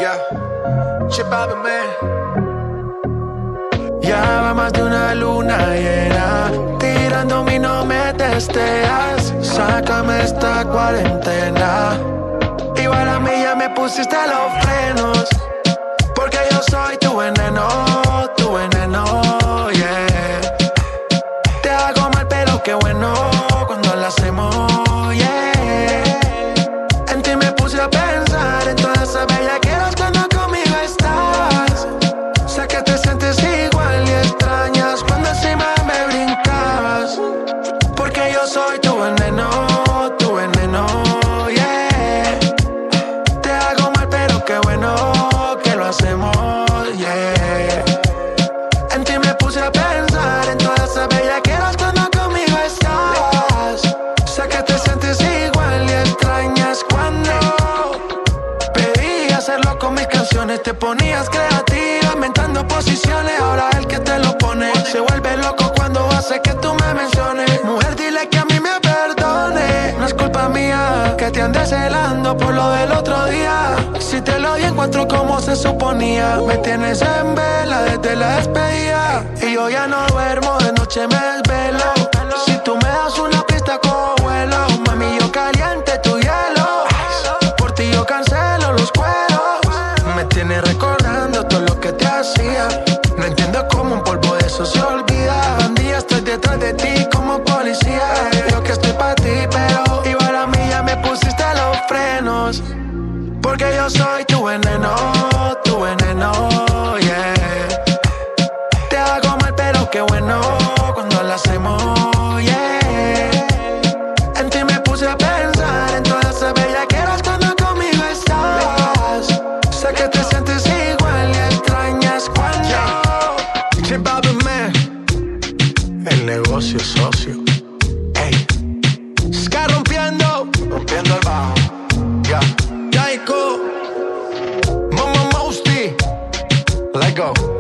Yeah, Chip out the man. Ya va más de una luna llena, tirándome y no me testeas. Sácame esta cuarentena. Igual a mí ya me pusiste los frenos, porque yo soy tu veneno, yeah. Te hago mal pero qué bueno cuando lo hacemos, yeah. En ti me puse a pensar en todas esas bellaqueras cuando conmigo estás. Sé que te sientes igual y extrañas cuando encima me brincas, porque yo soy tu veneno, yeah. Te hago mal pero qué bueno que lo hacemos, yeah. En ti me puse a pensar en todas esas bellaqueras cuando conmigo estás. Sé que te sientes igual y extrañas cuando pedí hacerlo con mis canciones. Te ponías creativa, inventando posiciones. Ahora el que te lo pone se vuelve loco cuando hace que tú me menciones. Mujer, dile que a mí me perdone. No es culpa mía que te andes celando por lo del otro día. Si te lo di encuentro como se suponía. Me tienes en vela desde la despedida, y yo ya no duermo, de noche me desvelo. Si tú me das una pista cojo vuelo. Mami, yo caliente tu hielo. Por ti yo cancelo los cueros. Me tienes recordando todo lo que te hacía. No entiendo cómo un polvo de eso se olvida. Bandía, estoy detrás de ti como policía. Yo que estoy pa' ti, pero igual a mí ya me pusiste los frenos, porque yo soy tu veneno, yeah. Te hago mal pero qué bueno cuando lo hacemos, yeah. En ti me puse a pensar en todas esas bellaqueras cuando conmigo estás. Sé que te sientes igual y extrañas cuando Chip out the man. el negocio es socio. Ey, Ska rompiendo el bajo. Yeah, Yaiko, Mama Mosty. Let go.